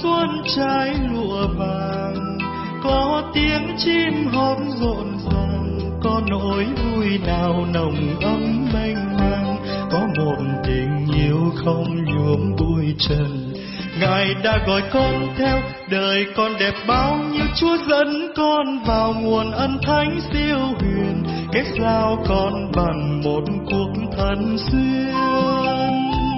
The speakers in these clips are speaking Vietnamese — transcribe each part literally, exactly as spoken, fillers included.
xuân trái lụa vàng, có tiếng chim hót rộn ràng, có nỗi vui nào nồng ấm mênh mang, có một tình yêu không nhuốm bụi trần. Ngài đã gọi con theo đời con đẹp bao nhiêu, Chúa dẫn con vào nguồn ân thánh siêu huyền, kết giao con bằng một cuộc thân duyên.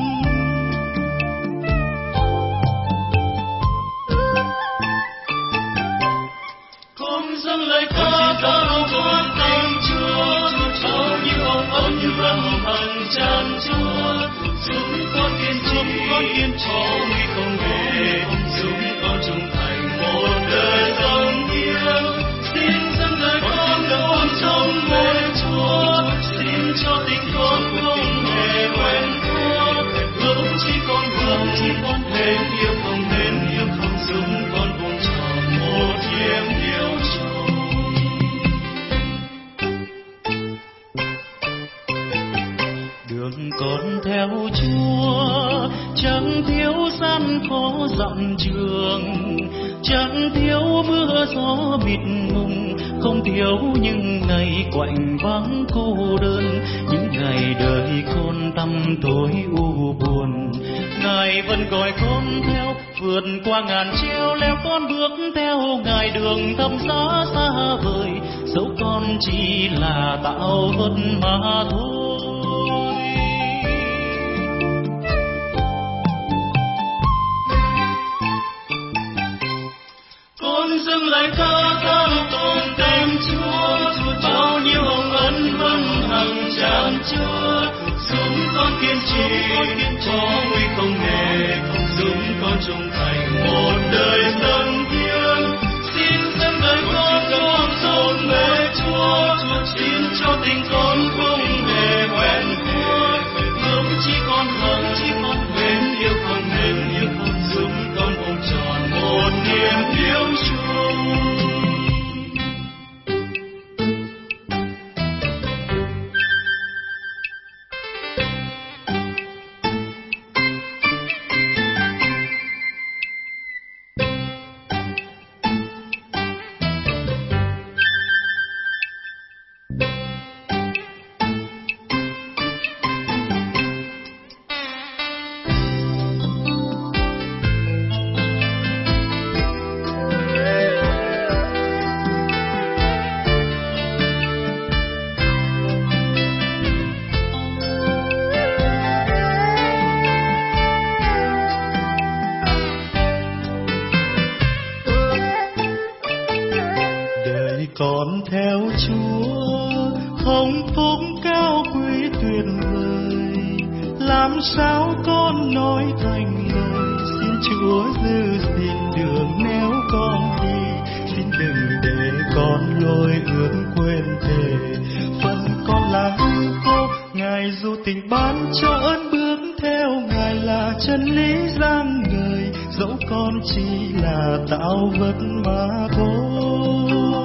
Cùng dâng lời ca cao vút tên Chúa, bao nhiêu hồng ân như vầng hằng tràn Chúa, chúng con kiên trì, con kiên trì nguy không hề, chúng con trung thành một đời dâng hiến. Xin dâng lời con con trong mê Chúa, xin cho tình con không hề quen thuộc, hướng chỉ con hướng chỉ con hên yêu không hên yêu không, chúng con cùng tròn một niềm yêu chung. Đường con theo Chúa chẳng thiếu gian khó dặm trường, chẳng thiếu mưa gió mịt mùng, không thiếu những ngày quạnh vắng cô đơn, những ngày đời con tăm tối u buồn. Ngài vẫn gọi con theo, vượt qua ngàn treo leo con bước theo Ngài đường thăm giá xa vời, dẫu con chỉ là tạo vật mà thôi. Con dâng lời ca cao tôn tên Chúa, bao nhiêu hồng ân vâng hằng tràn Chúa, chúng con kiên trì cho nguy không hề, chúng con trung thành một đời dâng hiến. Xin dâng lời con con dồn về Chúa, xin cho tình con không hề quen thuộc, hướng chỉ con hằng chỉ con hên yêu không hên yêu không, chúng con cùng tròn một niềm yêu chung. Con theo Chúa không phúc cao quý tuyệt vời, làm sao con nói thành lời. Xin Chúa giữ gìn đường nếu con đi, xin đừng để con lối ước quên thề. Phần con là hư vô, Ngài dù tình ban cho ơn bước theo Ngài là chân lý giang người, dẫu con chỉ là tạo vật mà thôi.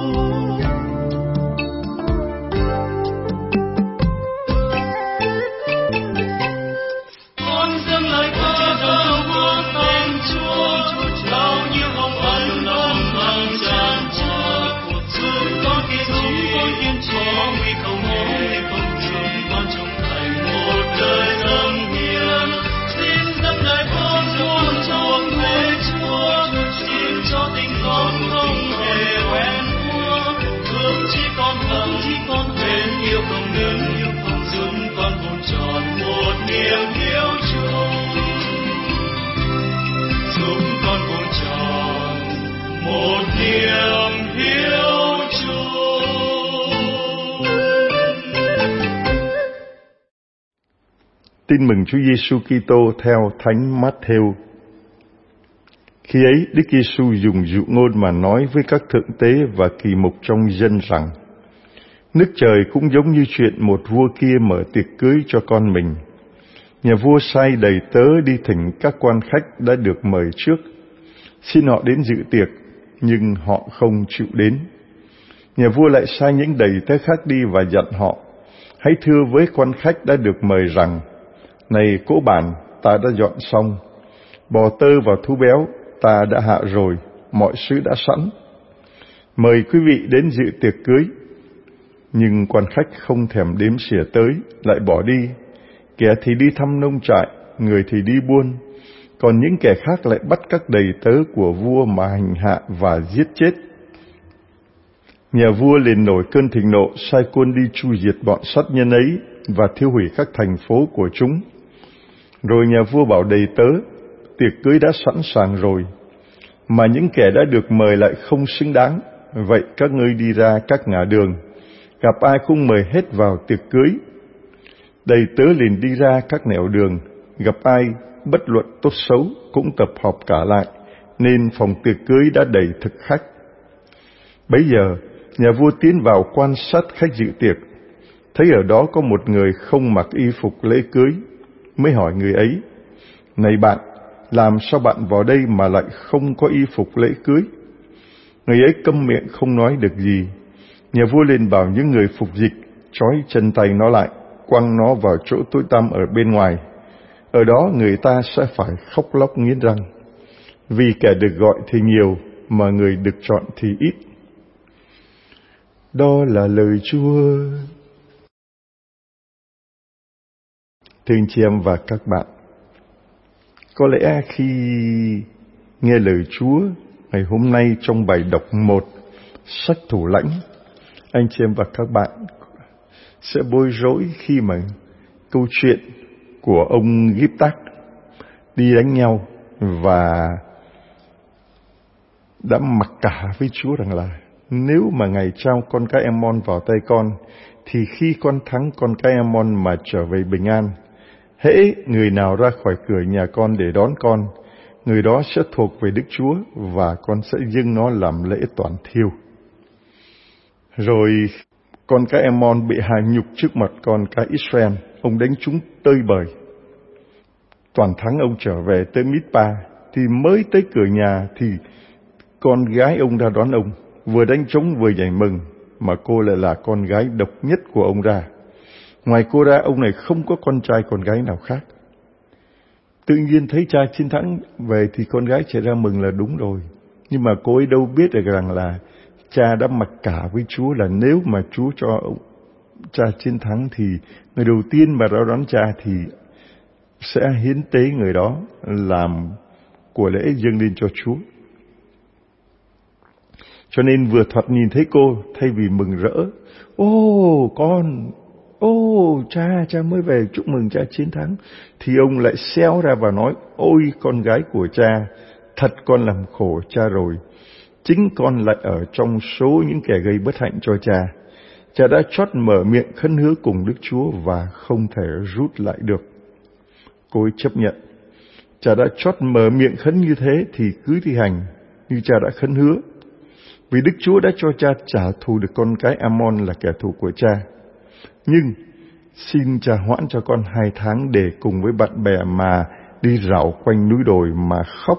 Tin mừng Chúa Giêsu Kitô theo Thánh Matthew. Khi ấy, Đức Giêsu dùng dụ ngôn mà nói với các thượng tế và kỳ mục trong dân rằng: Nước trời cũng giống như chuyện một vua kia mở tiệc cưới cho con mình. Nhà vua sai đầy tớ đi thỉnh các quan khách đã được mời trước, xin họ đến dự tiệc, nhưng họ không chịu đến. Nhà vua lại sai những đầy tớ khác đi và dặn họ: Hãy thưa với quan khách đã được mời rằng: Này cỗ bản, ta đã dọn xong, bò tơ và thú béo, ta đã hạ rồi, mọi sự đã sẵn. Mời quý vị đến dự tiệc cưới. Nhưng quan khách không thèm đếm xỉa tới, lại bỏ đi. Kẻ thì đi thăm nông trại, người thì đi buôn. Còn những kẻ khác lại bắt các đầy tớ của vua mà hành hạ và giết chết. Nhà vua liền nổi cơn thịnh nộ, sai quân đi tru diệt bọn sát nhân ấy và thiêu hủy các thành phố của chúng. Rồi nhà vua bảo đầy tớ, tiệc cưới đã sẵn sàng rồi, mà những kẻ đã được mời lại không xứng đáng. Vậy các ngươi đi ra các ngã đường, gặp ai cũng mời hết vào tiệc cưới. Đầy tớ liền đi ra các nẻo đường, gặp ai bất luận tốt xấu cũng tập họp cả lại, nên phòng tiệc cưới đã đầy thực khách. Bấy giờ nhà vua tiến vào quan sát khách dự tiệc, thấy ở đó có một người không mặc y phục lễ cưới, mới hỏi người ấy: Này bạn, làm sao bạn vào đây mà lại không có y phục lễ cưới? Người ấy câm miệng không nói được gì. Nhà vua liền bảo những người phục dịch trói chân tay nó lại, quăng nó vào chỗ tối tăm ở bên ngoài. Ở đó người ta sẽ phải khóc lóc nghiến răng, vì kẻ được gọi thì nhiều, mà người được chọn thì ít. Đó là lời Chúa. Thưa anh chị em và các bạn, có lẽ khi nghe lời Chúa ngày hôm nay trong bài đọc một sách Thủ Lãnh, anh chị em và các bạn sẽ bối rối khi mà câu chuyện của ông Giếp-tác đi đánh nhau và đã mặc cả với Chúa rằng là nếu mà Ngài trao con cái Ammon vào tay con, thì khi con thắng con cái Ammon mà trở về bình an, hễ người nào ra khỏi cửa nhà con để đón con, người đó sẽ thuộc về Đức Chúa và con sẽ dâng nó làm lễ toàn thiêu. Rồi con cái Ammon bị hạ nhục trước mặt con cái Israel, ông đánh chúng tơi bời. Toàn thắng ông trở về tới Mít-pa, thì mới tới cửa nhà thì con gái ông ra đón ông, vừa đánh trống vừa nhảy mừng, mà cô lại là con gái độc nhất của ông ra. Ngoài cô ra, ông này không có con trai con gái nào khác. Tự nhiên thấy cha chiến thắng về thì con gái chạy ra mừng là đúng rồi. Nhưng mà cô ấy đâu biết được rằng là cha đã mặc cả với Chúa, là nếu mà Chúa cho ông, cha chiến thắng thì người đầu tiên mà ra đón cha thì sẽ hiến tế người đó làm của lễ dâng lên cho Chúa. Cho nên vừa thoạt nhìn thấy cô, thay vì mừng rỡ, ô con, ô cha, cha mới về, chúc mừng cha chiến thắng, thì ông lại xéo ra và nói: ôi con gái của cha, thật con làm khổ cha rồi. Chính con lại ở trong số những kẻ gây bất hạnh cho cha. Cha đã chót mở miệng khấn hứa cùng Đức Chúa và không thể rút lại được. Cô ấy chấp nhận. Cha đã chót mở miệng khấn như thế thì cứ thi hành như cha đã khấn hứa. Vì Đức Chúa đã cho cha trả thù được con cái Ammon là kẻ thù của cha. Nhưng xin cha hoãn cho con hai tháng để cùng với bạn bè mà đi rảo quanh núi đồi mà khóc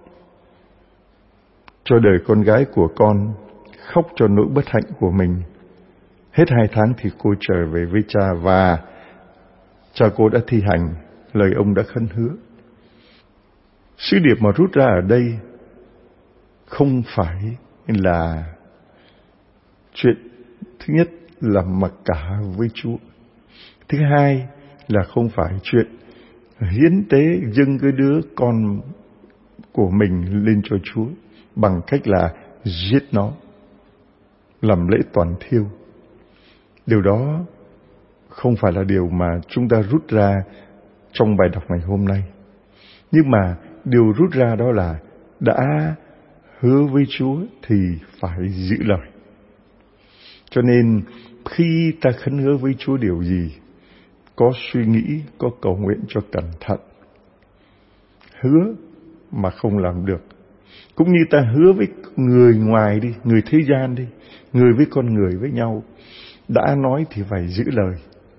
cho đời con gái của con, khóc cho nỗi bất hạnh của mình. Hết hai tháng thì cô trở về với cha và cha cô đã thi hành lời ông đã khấn hứa. Sứ điệp mà rút ra ở đây không phải là chuyện thứ nhất là mặc cả với Chúa. Thứ hai là không phải chuyện hiến tế dâng cái đứa con của mình lên cho Chúa bằng cách là giết nó, làm lễ toàn thiêu. Điều đó không phải là điều mà chúng ta rút ra trong bài đọc ngày hôm nay. Nhưng mà điều rút ra đó là đã hứa với Chúa thì phải giữ lời. Cho nên khi ta khấn hứa với Chúa điều gì, có suy nghĩ, có cầu nguyện cho cẩn thận. Hứa mà không làm được, cũng như ta hứa với người ngoài đi, người thế gian đi, người với con người với nhau, đã nói thì phải giữ lời.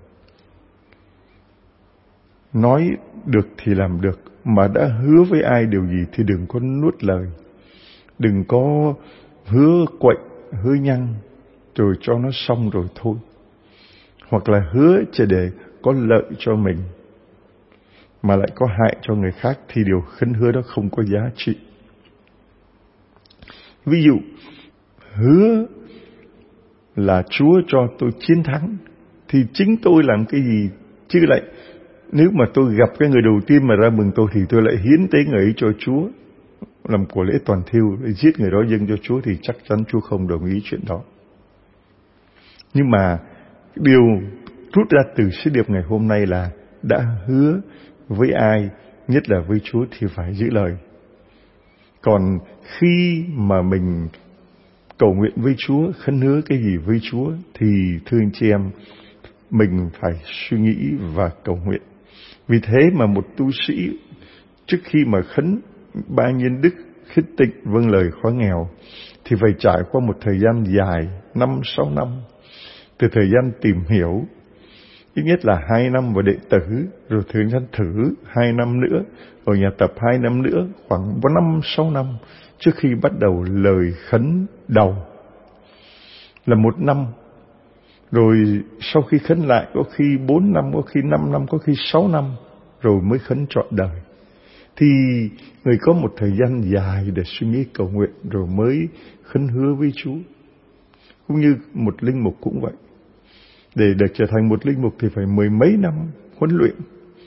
Nói được thì làm được, mà đã hứa với ai điều gì thì đừng có nuốt lời. Đừng có hứa quậy, hứa nhăng, rồi cho nó xong rồi thôi. Hoặc là hứa chỉ để có lợi cho mình, mà lại có hại cho người khác, thì điều khấn hứa đó không có giá trị. Ví dụ, hứa là Chúa cho tôi chiến thắng, thì chính tôi làm cái gì? Chứ lại, nếu mà tôi gặp cái người đầu tiên mà ra mừng tôi, thì tôi lại hiến tế người ấy cho Chúa, làm của lễ toàn thiêu, để giết người đó dâng cho Chúa, thì chắc chắn Chúa không đồng ý chuyện đó. Nhưng mà điều rút ra từ sứ điệp ngày hôm nay là đã hứa với ai, nhất là với Chúa, thì phải giữ lời. Còn khi mà mình cầu nguyện với Chúa, khấn hứa cái gì với Chúa, thì thưa anh chị em, mình phải suy nghĩ và cầu nguyện. Vì thế mà một tu sĩ trước khi mà khấn ba nhân đức, khích tịnh, vâng lời khóa nghèo, thì phải trải qua một thời gian dài, năm sáu năm. Từ thời gian tìm hiểu, ít nhất là hai năm vào đệ tử, rồi thời gian thử hai năm nữa, ở nhà tập hai năm nữa, khoảng năm sáu năm trước khi bắt đầu lời khấn đầu. Là một năm. Rồi sau khi khấn lại, có khi bốn năm, có khi năm năm, có khi sáu năm, rồi mới khấn trọn đời. Thì người có một thời gian dài để suy nghĩ cầu nguyện, rồi mới khấn hứa với Chúa. Cũng như một linh mục cũng vậy. Để, để trở thành một linh mục thì phải mười mấy năm huấn luyện,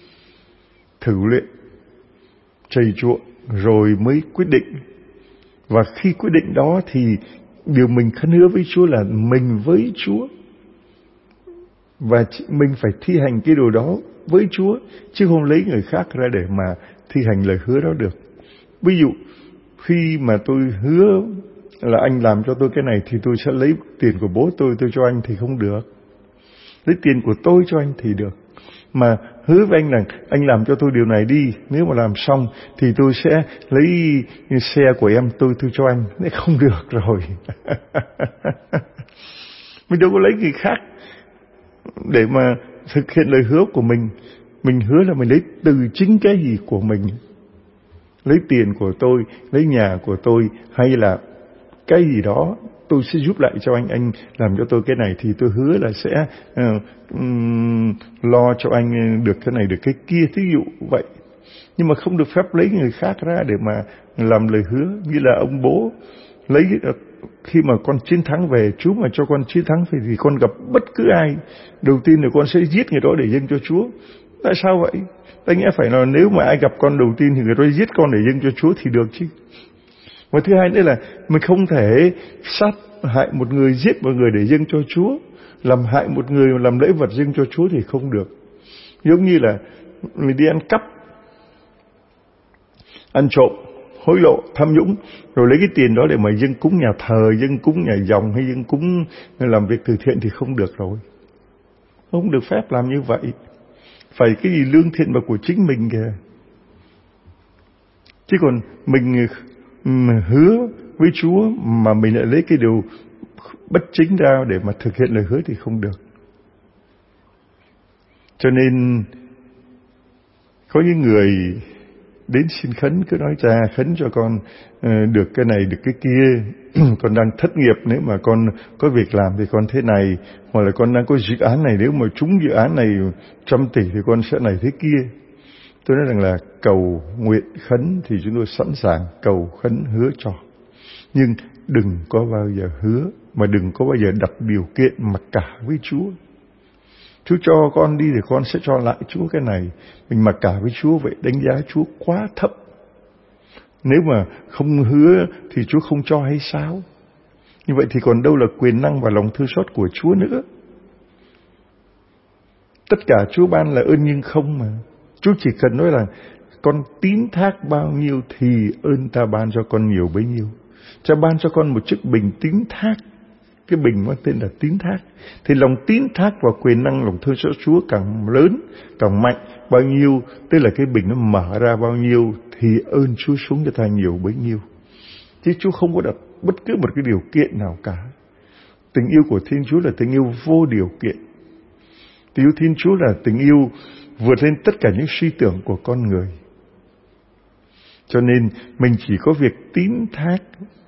thử luyện, trầy chuộng, rồi mới quyết định. Và khi quyết định đó thì điều mình khấn hứa với Chúa là mình với Chúa. Và mình phải thi hành cái điều đó với Chúa, chứ không lấy người khác ra để mà thi hành lời hứa đó được. Ví dụ, khi mà tôi hứa là anh làm cho tôi cái này, thì tôi sẽ lấy tiền của bố tôi, tôi cho anh, thì không được. Lấy tiền của tôi cho anh thì được. Mà hứa với anh rằng anh làm cho tôi điều này đi, nếu mà làm xong thì tôi sẽ lấy xe của em tôi tôi cho anh. Đấy không được rồi. Mình đâu có lấy người khác để mà thực hiện lời hứa của mình. Mình hứa là mình lấy từ chính cái gì của mình. Lấy tiền của tôi, lấy nhà của tôi, hay là cái gì đó tôi sẽ giúp lại cho anh, anh làm cho tôi cái này, thì tôi hứa là sẽ uh, um, lo cho anh được cái này, được cái kia, thí dụ vậy. Nhưng mà không được phép lấy người khác ra để mà làm lời hứa. Như là ông bố lấy, khi mà con chiến thắng về, Chúa mà cho con chiến thắng về, thì con gặp bất cứ ai, đầu tiên là con sẽ giết người đó để dâng cho Chúa. Tại sao vậy? Tại nghĩa phải là nếu mà ai gặp con đầu tiên thì người đó giết con để dâng cho Chúa thì được chứ. Và thứ hai nữa là mình không thể sát hại một người, giết một người để dâng cho Chúa. Làm hại một người, làm lễ vật dâng cho Chúa thì không được. Giống như là mình đi ăn cắp, ăn trộm, hối lộ, tham nhũng, rồi lấy cái tiền đó để mà dâng cúng nhà thờ, dâng cúng nhà dòng, hay dâng cúng làm việc từ thiện thì không được rồi. Không được phép làm như vậy. Phải cái gì lương thiện mà của chính mình kìa. Chứ còn mình hứa với Chúa mà mình lại lấy cái điều bất chính ra để mà thực hiện lời hứa thì không được. Cho nên có những người đến xin khấn, cứ nói cha khấn cho con được cái này, được cái kia. Con đang thất nghiệp, nếu mà con có việc làm thì con thế này. Hoặc là con đang có dự án này, nếu mà trúng dự án này trăm tỷ thì con sẽ này thế kia. Tôi nói rằng là cầu nguyện khấn thì chúng tôi sẵn sàng cầu khấn hứa cho. Nhưng đừng có bao giờ hứa, mà đừng có bao giờ đặt điều kiện mặc cả với Chúa. Chúa cho con đi thì con sẽ cho lại Chúa cái này. Mình mặc cả với Chúa vậy, đánh giá Chúa quá thấp. Nếu mà không hứa thì Chúa không cho hay sao? Như vậy thì còn đâu là quyền năng và lòng thương xót của Chúa nữa. Tất cả Chúa ban là ơn nhưng không mà. Chúa chỉ cần nói là con tín thác bao nhiêu thì ơn ta ban cho con nhiều bấy nhiêu. Cha ban cho con một chiếc bình tín thác. Cái bình mang tên là tín thác. Thì lòng tín thác và quyền năng lòng thương xót Chúa càng lớn, càng mạnh bao nhiêu, tức là cái bình nó mở ra bao nhiêu thì ơn Chúa xuống cho ta nhiều bấy nhiêu. Chứ Chúa không có đặt bất cứ một cái điều kiện nào cả. Tình yêu của Thiên Chúa là tình yêu vô điều kiện. Tình yêu Thiên Chúa là tình yêu vượt lên tất cả những suy tưởng của con người. Cho nên mình chỉ có việc tín thác,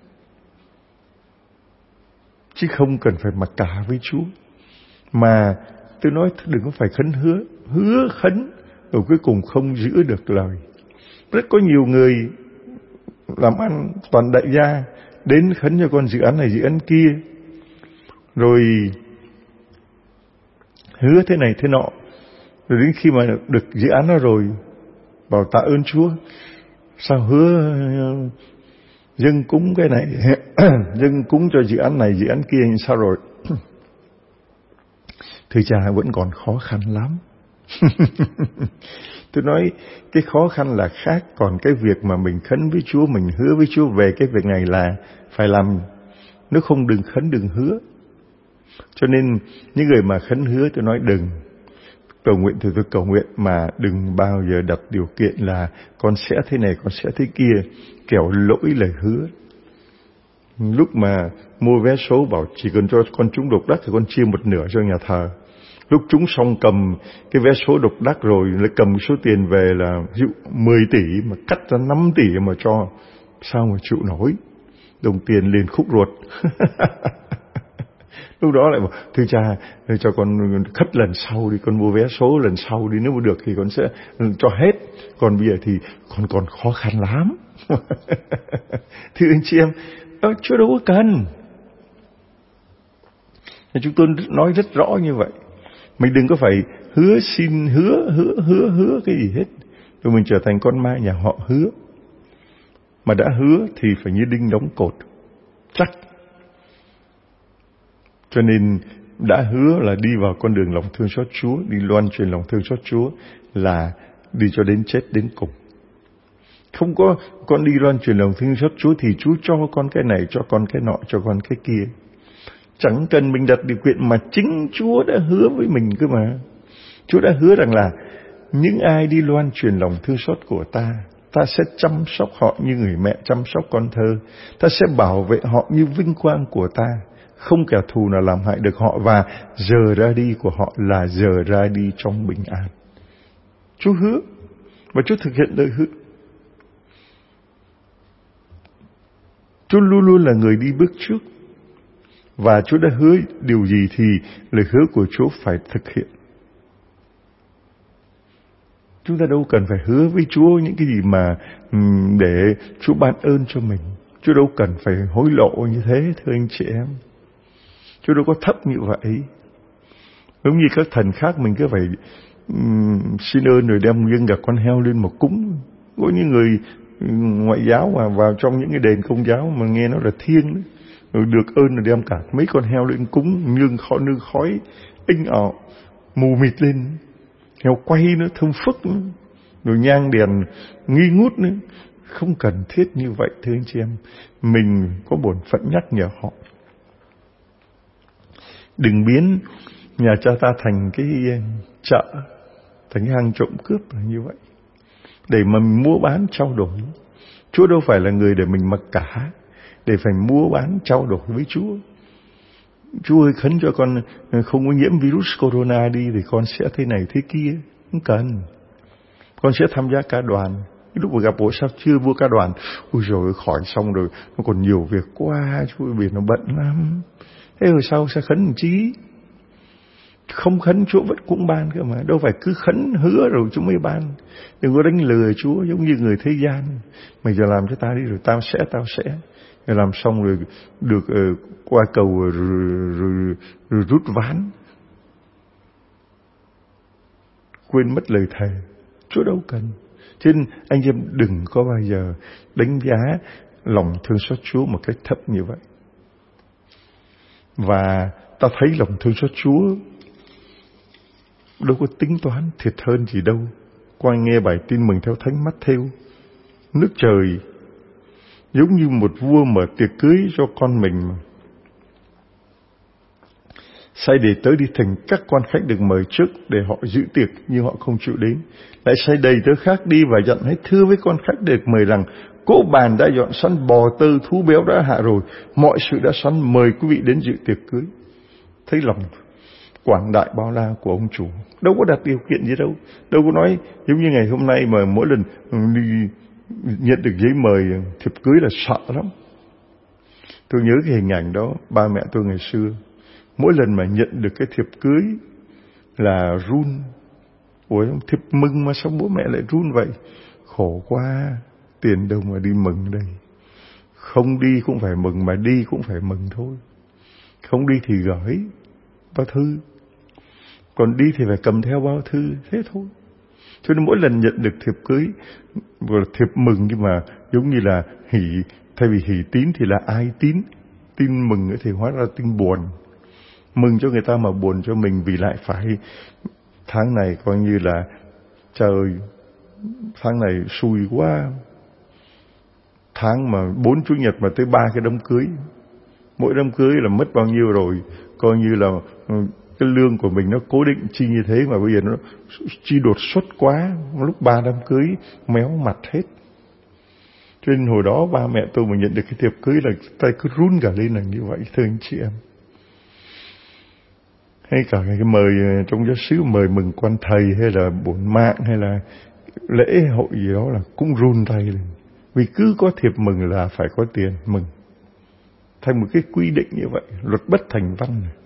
chứ không cần phải mặc cả với Chúa. Mà tôi nói đừng có phải khấn hứa, hứa khấn rồi cuối cùng không giữ được lời. Rất có nhiều người làm ăn toàn đại gia, đến khấn cho con dự án này dự án kia, rồi hứa thế này thế nọ, rồi đến khi mà được dự án đó rồi bảo tạ ơn Chúa, sao hứa dâng cúng cái này dâng cúng cho dự án này dự án kia, sao rồi? Thưa cha, vẫn còn khó khăn lắm. Tôi nói cái khó khăn là khác, còn cái việc mà mình khấn với Chúa, mình hứa với Chúa về cái việc này là phải làm. Nếu không đừng khấn đừng hứa. Cho nên những người mà khấn hứa, tôi nói đừng cầu nguyện thì tôi cầu nguyện, mà đừng bao giờ đặt điều kiện là con sẽ thế này, con sẽ thế kia, kẻo lỗi lời hứa. Lúc mà mua vé số bảo chỉ cần cho con trúng độc đắc thì con chia một nửa cho nhà thờ. Lúc trúng xong cầm cái vé số độc đắc rồi, lại cầm số tiền về là ví dụ mười tỷ mà cắt ra năm tỷ mà cho, sao mà chịu nổi, đồng tiền liền khúc ruột. Lúc đó lại bảo thưa cha, cho con khất lần sau đi, con mua vé số lần sau đi, nếu mà được thì con sẽ cho hết, còn bây giờ thì còn còn khó khăn lắm. Thưa anh chị em, đó, Chúa đâu có cần. Chúng tôi nói rất rõ như vậy. Mình đừng có phải hứa xin hứa hứa hứa hứa cái gì hết, rồi mình trở thành con ma nhà họ hứa. Mà đã hứa thì phải như đinh đóng cột, chắc. Cho nên đã hứa là đi vào con đường lòng thương xót Chúa, đi loan truyền lòng thương xót Chúa là đi cho đến chết đến cùng. Không có con đi loan truyền lòng thương xót Chúa thì Chúa cho con cái này, cho con cái nọ, cho con cái kia. Chẳng cần mình đặt điều kiện, mà chính Chúa đã hứa với mình cơ mà. Chúa đã hứa rằng là những ai đi loan truyền lòng thương xót của ta, ta sẽ chăm sóc họ như người mẹ chăm sóc con thơ. Ta sẽ bảo vệ họ như vinh quang của ta. Không kẻ thù nào làm hại được họ, và giờ ra đi của họ là giờ ra đi trong bình an. Chúa hứa, và Chúa thực hiện lời hứa. Chúa luôn luôn là người đi bước trước. Và Chúa đã hứa điều gì thì lời hứa của Chúa phải thực hiện. Chúng ta đâu cần phải hứa với Chúa những cái gì mà để Chúa ban ơn cho mình. Chúa đâu cần phải hối lộ như thế, thưa anh chị em. Chúa đâu có thấp như vậy. Giống như các thần khác mình cứ phải um, xin ơn rồi đem dâng cả con heo lên mà cúng. Có những người ngoại giáo mà vào trong những cái đền Công giáo mà nghe nó là thiêng đấy, rồi được ơn rồi đem cả mấy con heo lên cúng, nhương khói nương khói inh ọ mù mịt lên, heo quay nữa, thơm phức nữa, rồi nhang đèn nghi ngút nữa. Không cần thiết như vậy, thưa anh chị em. Mình có bổn phận nhắc nhở họ. Đừng biến nhà cha ta thành cái chợ, thành cái hang trộm cướp như vậy, để mà mình mua bán trao đổi. Chúa đâu phải là người để mình mặc cả, để phải mua bán trao đổi với Chúa. Chúa ơi, khấn cho con không có nhiễm virus corona đi, thì con sẽ thế này thế kia. Không cần. Con sẽ tham gia ca đoàn. Lúc mà gặp bố sao chưa vô ca đoàn? Ôi rồi khỏi xong rồi, nó còn nhiều việc quá, Chúa ơi, nó bận lắm. Thế rồi sao sẽ khấn làm chi? Không khấn Chúa vẫn cũng ban cơ mà. Đâu phải cứ khấn hứa rồi Chúa mới ban. Đừng có đánh lừa Chúa giống như người thế gian. Mày giờ làm cho ta đi rồi tao sẽ, tao sẽ. Rồi làm xong rồi được uh, qua cầu rồi, rồi, rồi, rồi rút ván. Quên mất lời thề. Chúa đâu cần. Cho nên anh em đừng có bao giờ đánh giá lòng thương xót Chúa một cách thấp như vậy. Và ta thấy lòng thương xót Chúa đâu có tính toán thiệt hơn gì đâu. Qua nghe bài tin mừng theo Thánh Mát-thêu, nước trời giống như một vua mở tiệc cưới cho con mình, sai để tới đi thành các quan khách được mời trước để họ dự tiệc, nhưng họ không chịu đến. Lại sai đầy tớ khác đi và dặn hãy thưa với quan khách được mời rằng cỗ bàn đã dọn sẵn, bò tơ thú béo đã hạ rồi, mọi sự đã sẵn, mời quý vị đến dự tiệc cưới. Thấy lòng quảng đại bao la của ông chủ, đâu có đặt điều kiện gì đâu. Đâu có nói giống như ngày hôm nay mà mỗi lần đi nhận được giấy mời thiệp cưới là sợ lắm. Tôi nhớ cái hình ảnh đó, ba mẹ tôi ngày xưa mỗi lần mà nhận được cái thiệp cưới là run. Ủa, thiệp mừng mà sao bố mẹ lại run vậy? Khổ quá, tiền đâu mà đi mừng đây. Không đi cũng phải mừng, mà đi cũng phải mừng thôi. Không đi thì gửi bao thư, còn đi thì phải cầm theo bao thư, thế thôi. Cho nên mỗi lần nhận được thiệp cưới, vừa là thiệp mừng, nhưng mà giống như là hỷ, thay vì hỷ tín thì là ai tín. Tin mừng thì hóa ra tin buồn. Mừng cho người ta mà buồn cho mình, vì lại phải tháng này coi như là trời, tháng này xui quá. Tháng mà bốn chủ nhật mà tới ba cái đám cưới, mỗi đám cưới là mất bao nhiêu rồi, coi như là cái lương của mình nó cố định chi như thế, mà bây giờ nó chi đột xuất quá, lúc ba đám cưới méo mặt hết. Cho nên hồi đó ba mẹ tôi mà nhận được cái thiệp cưới là tay cứ run cả lên là như vậy, thưa anh chị em. Hay cả cái mời trong giáo xứ mời mừng quan thầy hay là bổn mạng hay là lễ hội gì đó là cũng run tay lên, vì cứ có thiệp mừng là phải có tiền mừng, thành một cái quy định như vậy, luật bất thành văn này.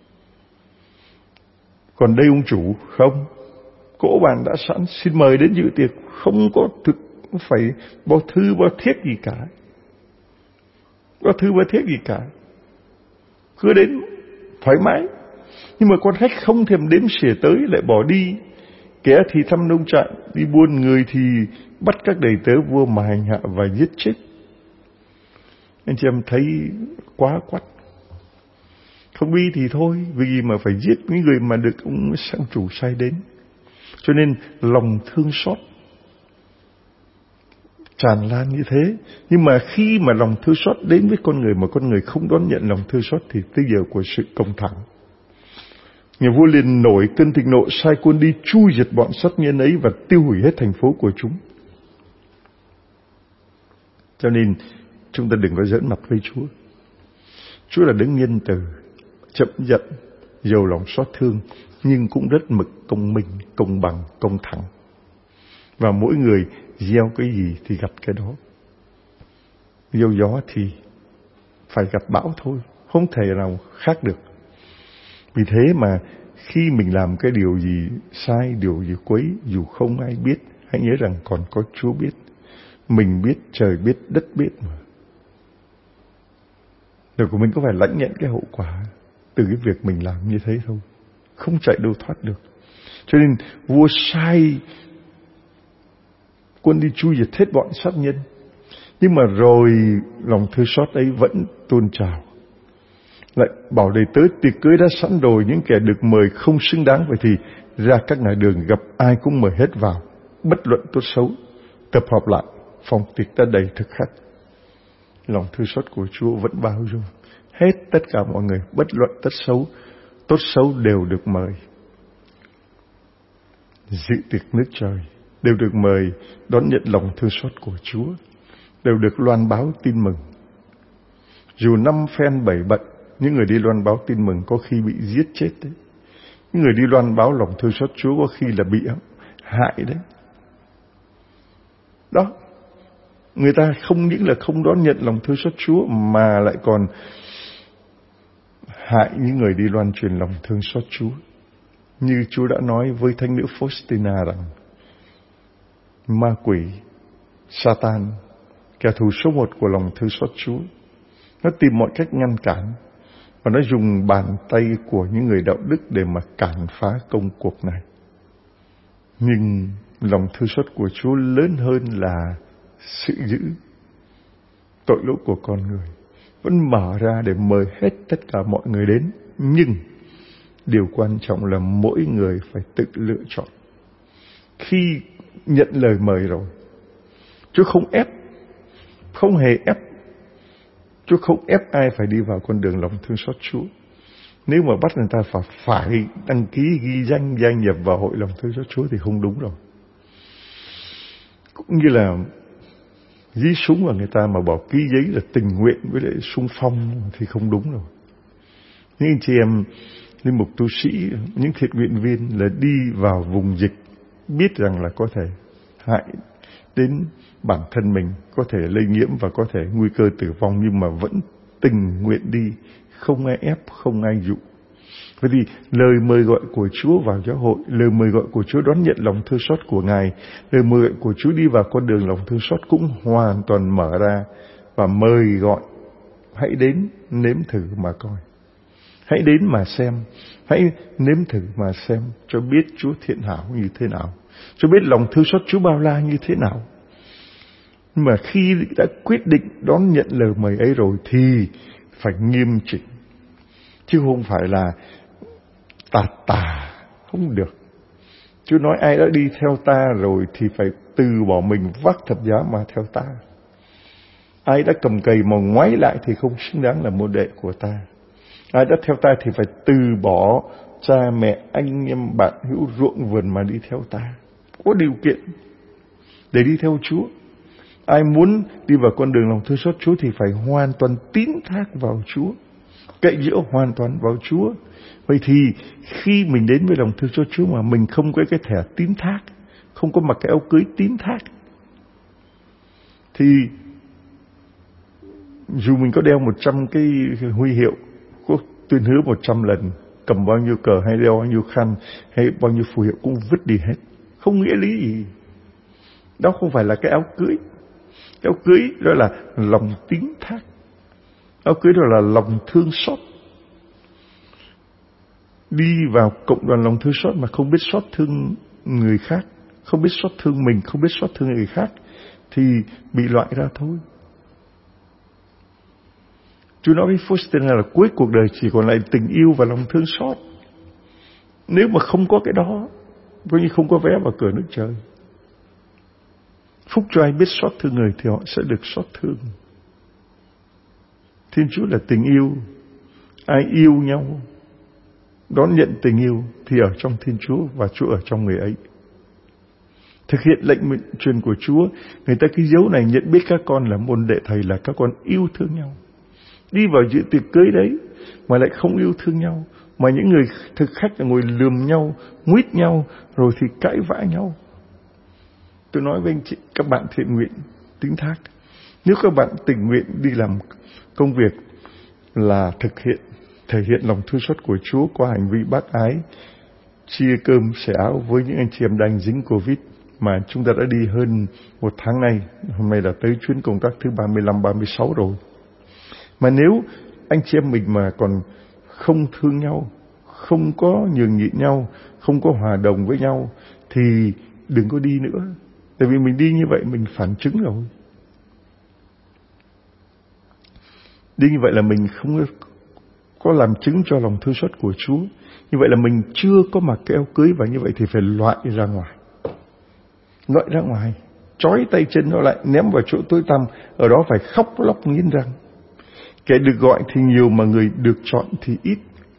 Còn đây ông chủ không, cỗ bàn đã sẵn, xin mời đến dự tiệc, không có thực phải bao thư bao thiết gì cả, bao thư bao thiết gì cả, cứ đến thoải mái. Nhưng mà con khách không thèm đếm xỉa tới lại bỏ đi. Kẻ thì thăm nông trại đi buôn, người thì bắt các đầy tớ vua mà hành hạ và giết chết. Anh chị em thấy quá quắt. Không đi thì thôi, vì gì mà phải giết những người mà được ông sang chủ sai đến. Cho nên lòng thương xót tràn lan như thế. Nhưng mà khi mà lòng thương xót đến với con người mà con người không đón nhận lòng thương xót thì tới giờ của sự công thẳng. Nhà vua liền nổi cơn thịnh nộ, sai quân đi chui diệt bọn sát nhân ấy và tiêu hủy hết thành phố của chúng. Cho nên chúng ta đừng có giỡn mặt với Chúa. Chúa là đấng nhân từ, chậm giận, giàu lòng xót thương, nhưng cũng rất mực công minh, công bằng, công thẳng. Và mỗi người gieo cái gì thì gặt cái đó. Gieo gió thì phải gặt bão thôi, không thể nào khác được. Vì thế mà khi mình làm cái điều gì sai, điều gì quấy, dù không ai biết, hãy nhớ rằng còn có Chúa biết. Mình biết, trời biết, đất biết mà. Điều của mình có phải lãnh nhận cái hậu quả từ cái việc mình làm như thế thôi, không chạy đâu thoát được. Cho nên vua sai quân đi chui diệt hết bọn sát nhân. Nhưng mà rồi lòng thương xót ấy vẫn tuôn trào, lại bảo đầy tớ tiệc cưới đã sẵn rồi, những kẻ được mời không xứng đáng, vậy thì ra các ngã đường gặp ai cũng mời hết vào, bất luận tốt xấu, tập hợp lại, phòng tiệc đã đầy thực khách. Lòng thương xót của Chúa vẫn bao dung hết tất cả mọi người, bất luận tốt xấu, tốt xấu đều được mời dự tiệc nước trời, đều được mời đón nhận lòng thương xót của Chúa, đều được loan báo tin mừng. Dù năm phen bảy bận, những người đi loan báo tin mừng có khi bị giết chết đấy. Những người đi loan báo lòng thương xót Chúa có khi là bị hại đấy. Đó, người ta không những là không đón nhận lòng thương xót Chúa mà lại còn hại những người đi loan truyền lòng thương xót Chúa. Như Chúa đã nói với thánh nữ Faustina rằng ma quỷ, Satan, kẻ thù số một của lòng thương xót Chúa, nó tìm mọi cách ngăn cản, và nó dùng bàn tay của những người đạo đức để mà cản phá công cuộc này. Nhưng lòng thương xót của Chúa lớn hơn là sự dữ tội lỗi của con người, vẫn mở ra để mời hết tất cả mọi người đến. Nhưng điều quan trọng là mỗi người phải tự lựa chọn. Khi nhận lời mời rồi, Chúa không ép, không hề ép. Chúa không ép ai phải đi vào con đường lòng thương xót Chúa. Nếu mà bắt người ta phải, phải đăng ký ghi danh gia nhập vào hội lòng thương xót Chúa thì không đúng rồi. Cũng như là dí súng vào người ta mà bảo ký giấy là tình nguyện với lại xung phong thì không đúng rồi. Những anh chị em linh mục tu sĩ, những thiện nguyện viên là đi vào vùng dịch, biết rằng là có thể hại đến bản thân mình, có thể lây nhiễm và có thể nguy cơ tử vong, nhưng mà vẫn tình nguyện đi, không ai ép, không ai dụ. Bởi vì lời mời gọi của Chúa vào giáo hội, lời mời gọi của Chúa đón nhận lòng thương xót của Ngài, lời mời gọi của Chúa đi vào con đường lòng thương xót cũng hoàn toàn mở ra và mời gọi, hãy đến nếm thử mà coi. Hãy đến mà xem, hãy nếm thử mà xem cho biết Chúa thiện hảo như thế nào, cho biết lòng thương xót Chúa bao la như thế nào. Nhưng mà khi đã quyết định đón nhận lời mời ấy rồi thì phải nghiêm chỉnh, chứ không phải là tà tà, không được. Chúa nói ai đã đi theo ta rồi thì phải từ bỏ mình vác thập giá mà theo ta. Ai đã cầm cày mà ngoái lại thì không xứng đáng là môn đệ của ta. Ai đã theo ta thì phải từ bỏ cha mẹ, anh em, bạn hữu, ruộng vườn mà đi theo ta. Có điều kiện để đi theo Chúa. Ai muốn đi vào con đường lòng thương xót Chúa thì phải hoàn toàn tín thác vào Chúa, cậy dựa hoàn toàn vào Chúa. Vậy thì khi mình đến với lòng thương xót Chúa mà mình không có cái thẻ tín thác, không có mặc cái áo cưới tín thác, thì dù mình có đeo một trăm cái huy hiệu, có tuyên hứa một trăm lần, cầm bao nhiêu cờ hay đeo bao nhiêu khăn hay bao nhiêu phù hiệu cũng vứt đi hết, không nghĩa lý gì. Đó không phải là cái áo cưới. Cái áo cưới đó là lòng tín thác. Áo cưới đó là lòng thương xót. Đi vào cộng đoàn lòng thương xót mà không biết xót thương người khác, không biết xót thương mình, không biết xót thương người khác thì bị loại ra thôi. Chúa nói với Faustina là cuối cuộc đời chỉ còn lại tình yêu và lòng thương xót. Nếu mà không có cái đó, coi như không có vé vào cửa nước trời. Phúc cho ai biết xót thương người thì họ sẽ được xót thương. Thiên Chúa là tình yêu. Ai yêu nhau, đón nhận tình yêu thì ở trong Thiên Chúa và Chúa ở trong người ấy. Thực hiện lệnh mệnh truyền của Chúa, người ta cái dấu này nhận biết các con là môn đệ Thầy là các con yêu thương nhau. Đi vào dự tiệc cưới đấy mà lại không yêu thương nhau, mà những người thực khách là ngồi lườm nhau, nguýt nhau, rồi thì cãi vã nhau. Tôi nói với anh chị, các bạn thiện nguyện tín thác, nếu các bạn tình nguyện đi làm công việc là thực hiện, thể hiện lòng thương xót của Chúa qua hành vi bác ái, chia cơm sẻ áo với những anh chị em đang dính Covid mà chúng ta đã đi hơn một tháng nay, hôm nay là tới chuyến công tác thứ ba mươi lăm, ba mươi sáu rồi. Mà nếu anh chị em mình mà còn không thương nhau, không có nhường nhịn nhau, không có hòa đồng với nhau thì đừng có đi nữa. Tại vì mình đi như vậy mình phản chứng rồi. Đi như vậy là mình không có làm chứng cho lòng thương xót của Chúa. Như vậy là mình chưa có mặc cái áo cưới, và như vậy thì phải loại ra ngoài. Loại ra ngoài, trói tay chân nó lại, ném vào chỗ tối tăm, ở đó phải khóc lóc nghiến răng. Kẻ được gọi thì nhiều mà người được chọn thì ít.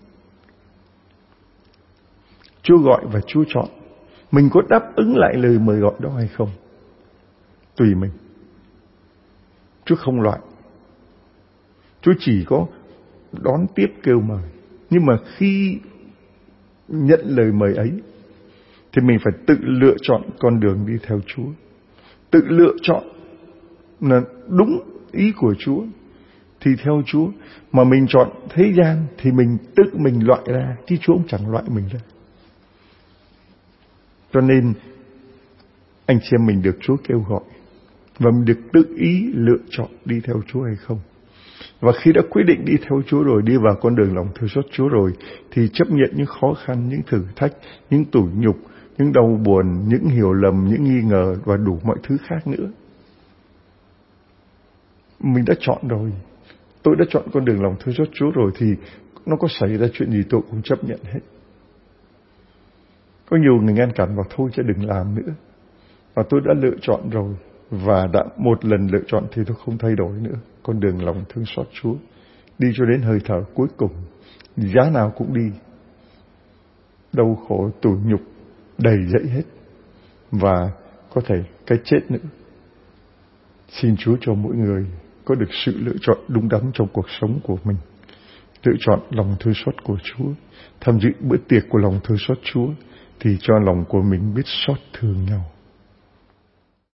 Chúa gọi và Chúa chọn. Mình có đáp ứng lại lời mời gọi đó hay không? Tùy mình. Chúa không loại. Chúa chỉ có đón tiếp kêu mời. Nhưng mà khi nhận lời mời ấy thì mình phải tự lựa chọn con đường đi theo Chúa. Tự lựa chọn là đúng ý của Chúa thì theo Chúa. Mà mình chọn thế gian thì mình tự mình loại ra, chứ Chúa cũng chẳng loại mình ra. Cho nên anh chị em mình được Chúa kêu gọi và mình được tự ý lựa chọn đi theo Chúa hay không. Và khi đã quyết định đi theo Chúa rồi, đi vào con đường lòng thương xót Chúa rồi, thì chấp nhận những khó khăn, những thử thách, những tủi nhục, những đau buồn, những hiểu lầm, những nghi ngờ và đủ mọi thứ khác nữa. Mình đã chọn rồi. Tôi đã chọn con đường lòng thương xót Chúa rồi thì nó có xảy ra chuyện gì tôi cũng chấp nhận hết. Có nhiều người ngăn cản vào thôi chứ đừng làm nữa. Và tôi đã lựa chọn rồi. Và đã một lần lựa chọn thì tôi không thay đổi nữa. Con đường lòng thương xót Chúa, đi cho đến hơi thở cuối cùng, giá nào cũng đi. Đau khổ, tủi nhục đầy dẫy hết, và có thể cái chết nữa. Xin Chúa cho mỗi người có được sự lựa chọn đúng đắn trong cuộc sống của mình. Lựa chọn lòng thương xót của Chúa, tham dự bữa tiệc của lòng thương xót Chúa, thì cho lòng của mình biết xót thương nhau.